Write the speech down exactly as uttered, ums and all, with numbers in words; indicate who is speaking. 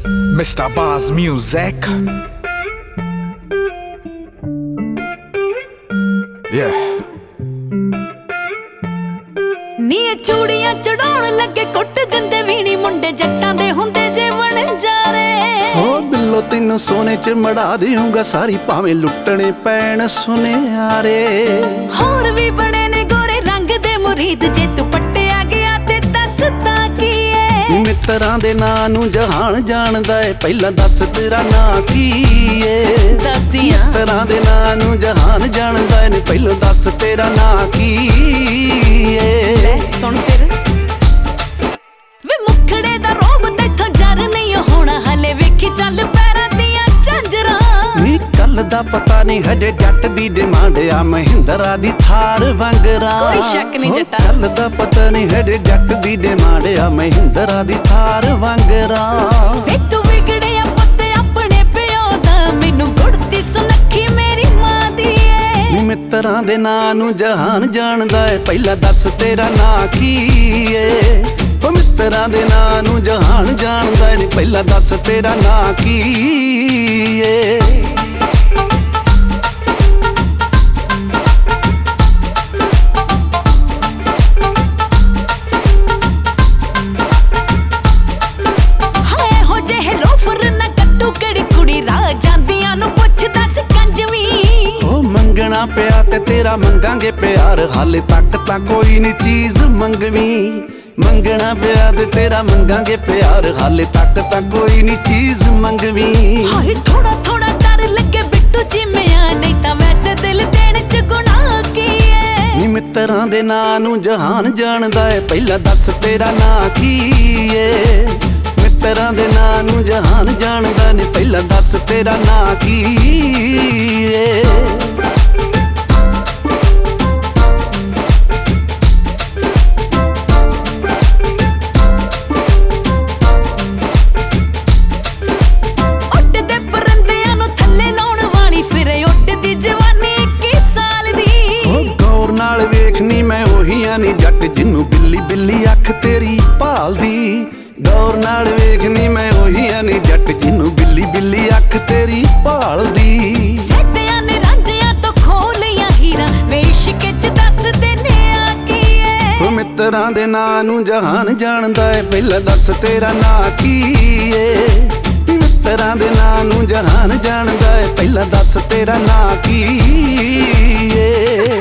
Speaker 1: Mister Buzz Music. Yeah.
Speaker 2: ਨੀ ਚੂੜੀਆਂ ਚੜਾਉਣ ਲੱਗੇ ਕੁੱਟ ਦਿੰਦੇ ਵੀਣੀ ਮੁੰਡੇ ਜੱਟਾਂ ਦੇ ਹੁੰਦੇ ਜੇ ਵਣਜਾਰੇ।
Speaker 3: ਹੋ ਬਿੱਲੋ ਤੈਨੂੰ ਸੋਨੇ ਚ ਮੜਾ ਦੇਊਂਗਾ ਸਾਰੀ ਭਾਵੇਂ ਲੁੱਟਣੇ ਪੈਣ ਸੁਨਿਆਰੇ।
Speaker 2: ਹੋਰ ਵੀ ਬੜੇ ਨੇ ਗੋਰੇ ਰੰਗ ਦੇ ਮੁਰੀਦ ਜੇ ਤੂੰ ਪੱਟਿਆ ਗਿਆ ਤੇ ਦੱਸਦਾ ਕੀ ਏ।
Speaker 3: ਮਿੱਤਰਾਂ ਦੇ ਨਾਂ ਨੂੰ ਜਹਾਨ ਜਾਣਦਾ ਏ ਪਹਿਲਾਂ ਦੱਸ ਤੇਰਾ ਨਾਂ ਕੀ ਏ।
Speaker 2: ਦੱਸਦੀਆਂ
Speaker 3: ਮਿੱਤਰਾਂ ਦੇ ਨਾਂ ਨੂੰ ਜਹਾਨ ਜਾਣਦਾ ਏ ਪਹਿਲਾਂ ਦੱਸ ਤੇਰਾ ਨਾਂ ਕੀ ਏ।
Speaker 2: ਲੈ ਸੁਣ ਫਿਰ ਵੇ ਮੁਖੜੇ ਦਾ ਰੋਬ ਤੈਥੋਂ ਜਰ ਨਹੀਂ ਹੋਣਾ ਹਲੇ ਵੇਖੀ ਚੱਲ ਪੈਰਾਂ ਦੀਆਂ ਝਾਂਜਰਾਂ।
Speaker 3: ਨੀ ਕੱਲ ਦਾ ਪਤਾ ਨਹੀਂ ਹਜੇ ਜੱਟ ਦੀ ਡਿਮਾਂਡ ਆ ਮਹਿੰਦਰਾ ਦੀ ਥਾਰ ਵਾਂਗਰਾ।
Speaker 2: ਕੋਈ ਸ਼ੱਕ ਨਹੀਂ ਜੱਟਾ
Speaker 3: ਕੱਲ ਦਾ ਪਤਾ ਨਹੀਂ ਹਜੇ ਜੱਟ ਦੀ ਡਿਮਾਂਡ ਆ ਮਹਿੰਦਰਾ ਦੀ ਥਾਰ ਵਾਂਗਰਾ।
Speaker 2: ਵੇ ਤੂੰ ਵਿਗੜਿਆ ਪੁੱਤ ਆਪਣੇ ਪਿਓ ਦਾ ਮੈਨੂੰ ਗੁੜਤੀ ਸੁਨੱਖੀ ਮੇਰੀ ਮਾਂ ਦੀ ਏ।
Speaker 3: ਨੀ ਮਿੱਤਰਾਂ ਦੇ ਨਾਂ ਨੂੰ ਜਹਾਨ ਜਾਣਦਾ ਏ ਪਹਿਲਾਂ ਦੱਸ ਤੇਰਾ ਨਾਂ ਕੀ ਏ। ਉਹ ਮਿੱਤਰਾਂ ਦੇ ਨਾਂ ਨੂੰ ਜਹਾਨ ਜਾਣਦਾ ਏ ਪਹਿਲਾਂ ਦੱਸ ਤੇਰਾ ਨਾਂ ਕੀ ਏ। ਮੰਗਣਾ ਪਿਆ ਤੇ ਤੇਰਾ ਮੰਗਾਂਗੇ ਪਿਆਰ ਹਾਲੇ ਤੱਕ ਤਾਂ ਕੋਈ ਨੀ ਚੀਜ਼ ਮੰਗਵੀਂ। ਮੰਗਣਾ ਪਿਆ ਤੇ ਤੇਰਾ ਮੰਗਾਂਗੇ ਪਿਆਰ ਹਾਲੇ ਤੱਕ ਤਾਂ ਕੋਈ ਨੀ ਚੀਜ਼ ਮੰਗਵੀਂ।
Speaker 2: ਹਾਏ ਥੋੜਾ ਥੋੜਾ ਡਰ ਲੱਗੇ ਬਿੱਟੂ ਜਿਮਿਆ ਨਹੀਂ ਤਾਂ ਵੈਸੇ ਦਿਲ ਦੇਣ ਚ ਗੁਨਾਹ ਕੀ ਏ।
Speaker 3: ਨੀ ਮਿੱਤਰਾਂ ਦੇ ਨਾਂ ਨੂੰ ਜਹਾਨ ਜਾਣਦਾ ਏ ਪਹਿਲਾਂ ਦੱਸ ਤੇਰਾ ਨਾਂ ਕੀ ਏ। ਮਿੱਤਰਾਂ ਦੇ ਨਾਂ ਨੂੰ ਜਹਾਨ ਜਾਣਦਾ ਨੀ ਪਹਿਲਾਂ ਦੱਸ ਤੇਰਾ ਨਾਂ ਕੀ ਏ। ਮੈਂ ਉਹੀ ਆ ਨੀ ਜੱਟ ਜਿੰਨੂੰ ਬਿੱਲੀ ਬਿੱਲੀ ਅੱਖ ਤੇਰੀ ਭਾਲਦੀ। ਗੌਰ ਨਾਲ ਵੇਖਨੀ ਮੈਂ ਉਹੀ ਆ ਨੀ ਜੱਟ ਜਿੰਨੂੰ ਬਿੱਲੀ ਬਿੱਲੀ ਅੱਖ ਤੇਰੀ ਭਾਲਦੀ।
Speaker 2: ਸੱਤਿਆਂ ਨੇ ਰਾਂਝਿਆਂ ਤੋਂ ਖੋਲੀਆਂ ਹੀਰਾਂ ਵੇ ਇਸ਼ਕ ਚ ਦੱਸਦੇ ਨੇ ਆ ਕੀ ਏ।
Speaker 3: ਉਹ ਮਿੱਤਰਾਂ ਦੇ ਨਾਂ ਨੂੰ ਜਹਾਨ ਜਾਣਦਾ ਏ ਪਹਿਲਾਂ ਦੱਸ ਤੇਰਾ ਨਾਂ ਕੀ ਏ। ਮਿੱਤਰਾਂ ਦੇ ਨਾਂ ਨੂੰ ਜਹਾਨ ਜਾਣਦਾ ਏ ਪਹਿਲਾਂ ਦੱਸ ਤੇਰਾ ਨਾਂ ਕੀ ਏ।